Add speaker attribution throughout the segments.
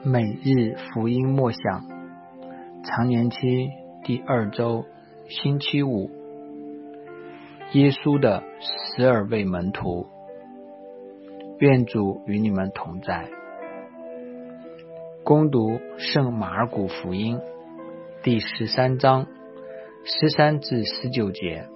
Speaker 1: 每日福音默想，常年期第2周，星期五，耶稣的12位门徒。愿主与你们同在。恭读圣马尔谷福音第13章13至19节。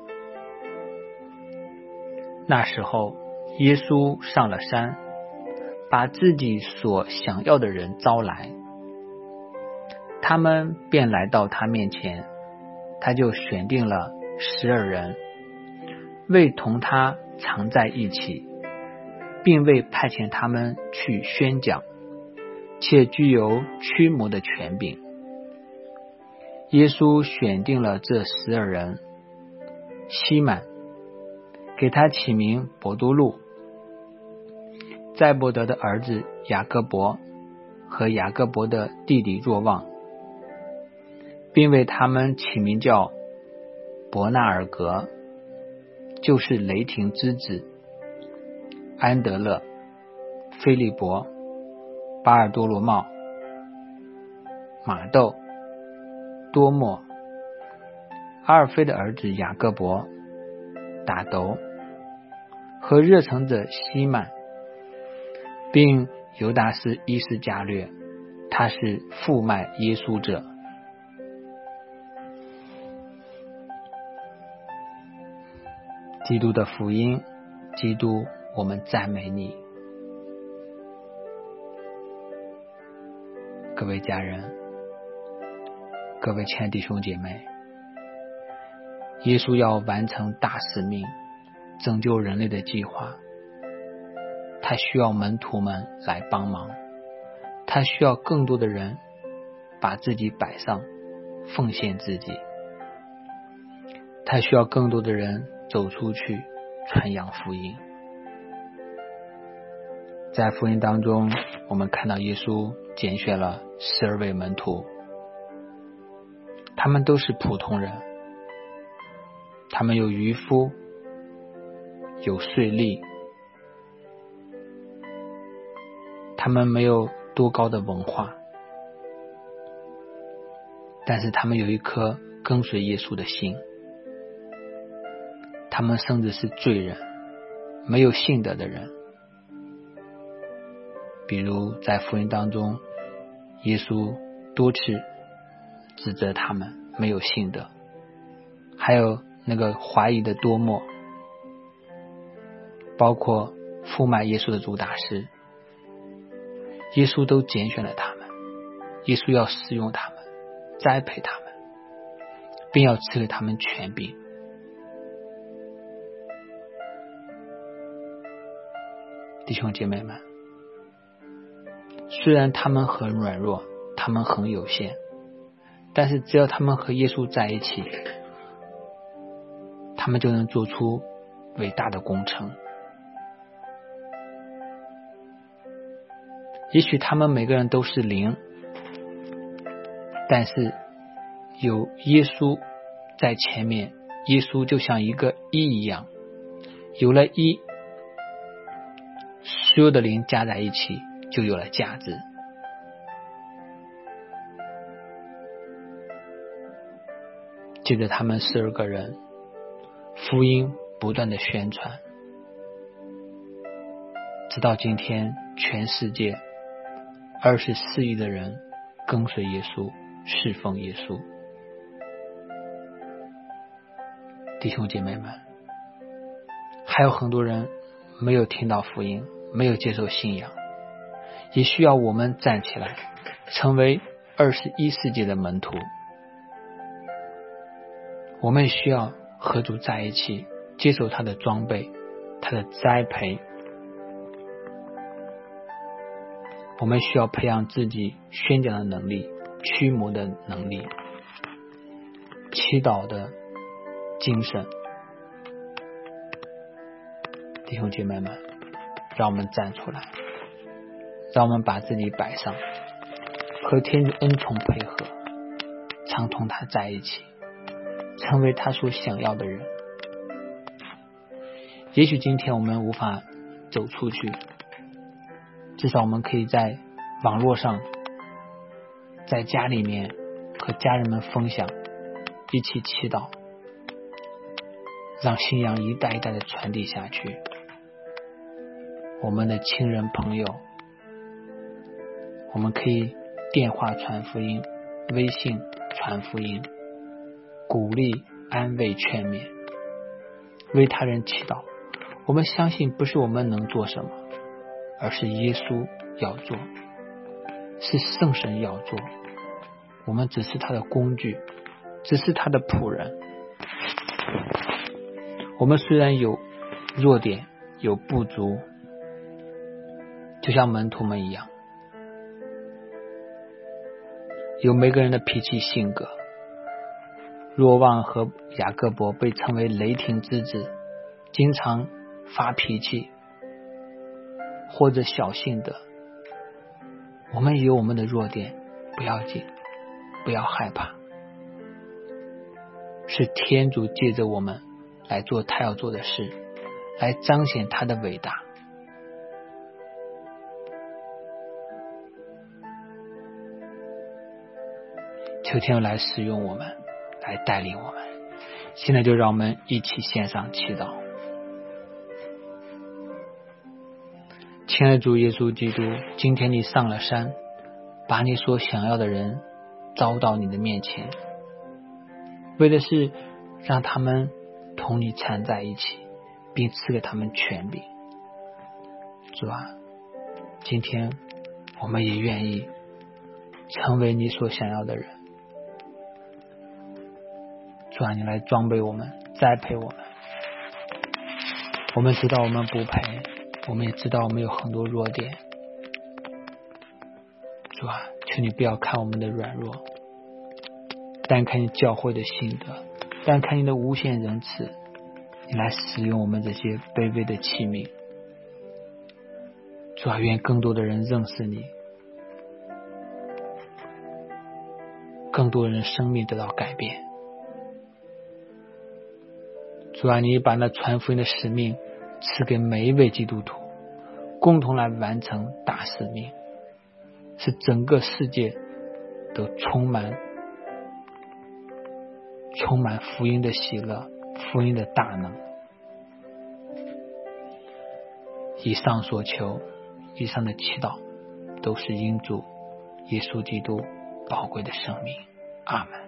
Speaker 1: 那时候，耶稣上了山，把自己所想要的人招来，他们便来到他面前，他就选定了12人，为同他常在一起，并为派遣他们去宣讲，且具有驱魔的权柄。耶稣选定了这12人，西满，给他起名伯多禄，载伯德的儿子雅各伯和雅各伯的弟弟若望，并为他们起名叫伯纳尔格，就是雷霆之子，安德勒、菲利伯、巴尔多罗茂、马窦、多默、阿尔菲的儿子雅各伯、打斗和热诚者西满，并犹达斯伊斯加略，他是负卖耶稣者。基督的福音，基督，我们赞美你。各位家人，各位亲爱的弟兄姐妹，耶稣要完成大使命，拯救人类的计划，他需要门徒们来帮忙，他需要更多的人把自己摆上，奉献自己，他需要更多的人走出去传扬福音。在福音当中，我们看到耶稣拣选了12位门徒，他们都是普通人，他们有渔夫，有税吏，他们没有多高的文化，但是他们有一颗跟随耶稣的心。他们甚至是罪人，没有信德的人。比如在福音当中，耶稣多次指责他们没有信德，还有那个怀疑的多默，包括负卖耶稣的主打师，耶稣都拣选了他们，耶稣要使用他们，栽培他们，并要赐给他们权柄。弟兄姐妹们，虽然他们很软弱，他们很有限，但是只要他们和耶稣在一起，他们就能做出伟大的工程。也许他们每个人都是零，但是有耶稣在前面，耶稣就像一个一一样，有了一，所有的零加在一起就有了价值。接着他们12个人，福音不断的宣传，直到今天全世界24亿的人跟随耶稣，侍奉耶稣。弟兄姐妹们，还有很多人没有听到福音，没有接受信仰，也需要我们站起来，成为21世纪的门徒。我们需要和主在一起，接受他的装备，他的栽培。我们需要培养自己宣讲的能力，驱魔的能力，祈祷的精神。弟兄姐妹们，让我们站出来，让我们把自己摆上，和天主恩宠配合，常同他在一起，成为他所想要的人。也许今天我们无法走出去，至少我们可以在网络上在家里面和家人们分享，一起祈祷，让信仰一代一代的传递下去。我们的亲人朋友，我们可以电话传福音，微信传福音，鼓励、安慰、劝勉，为他人祈祷。我们相信不是我们能做什么，而是耶稣要做，是圣神要做，我们只是他的工具，只是他的仆人。我们虽然有弱点，有不足，就像门徒们一样，有每个人的脾气性格。若望和雅各伯被称为雷霆之子，经常发脾气或者小性的。我们有我们的弱点，不要紧，不要害怕，是天主借着我们来做他要做的事，来彰显他的伟大。求天父来使用我们，来带领我们。现在就让我们一起献上祈祷。亲爱的主耶稣基督，今天你上了山，把你所想要的人招到你的面前，为的是让他们同你缠在一起，并赐给他们权柄。主啊，今天我们也愿意成为你所想要的人。主啊，你来装备我们，栽培我们。我们知道我们不配，我们也知道我们有很多弱点。主啊，求你不要看我们的软弱，但看你教会的信德，但看你的无限仁慈，你来使用我们这些卑微的器皿。主啊，愿更多的人认识你，更多人生命得到改变。主啊，你把那传福音的使命赐给每一位基督徒，共同来完成大使命，使整个世界都充满福音的喜乐，福音的大能。以上所求，以上的祈祷，都是因主耶稣基督宝贵的生命。阿们。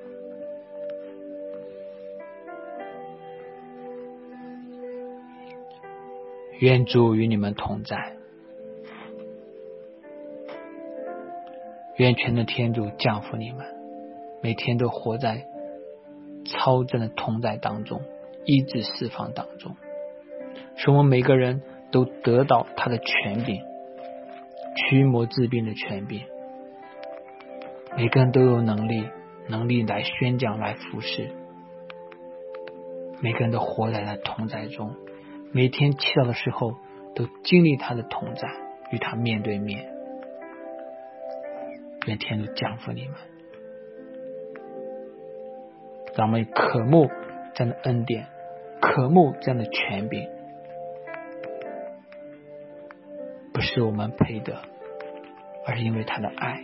Speaker 1: 愿主与你们同在，愿全能天主降福你们，每天都活在超真的同在当中，医治释放当中，使我们每个人都得到他的权柄，驱魔治病的权柄。每个人都有能力来宣讲，来服侍。每个人都活在他同在中，每天祈祷的时候都经历他的同在，与他面对面。愿天主降福你们，让我们渴慕这样的恩典，渴慕这样的权柄，不是我们配得，而是因为他的爱。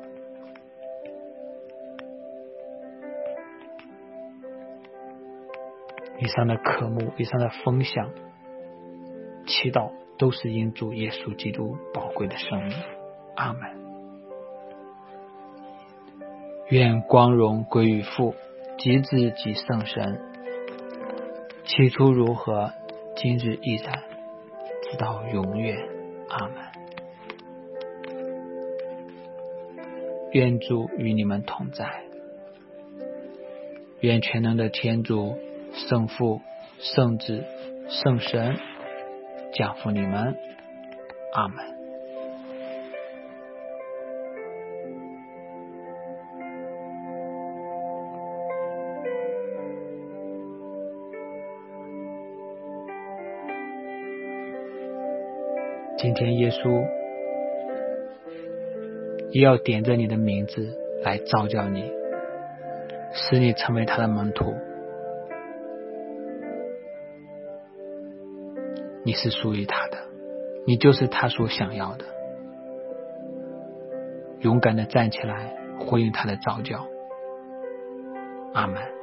Speaker 1: 以上的渴慕，以上的分享祈祷，都是因主耶稣基督宝贵的生命。阿们。愿光荣归于父及子及圣神，起初如何，今日亦然，直到永远。阿们。愿主与你们同在，愿全能的天主、圣父、圣子、圣神降福你们。阿们。今天耶稣也要点着你的名字来召叫你，使你成为他的门徒。你是属于他的，你就是他所想要的。勇敢地站起来， 回应他的召叫。阿们。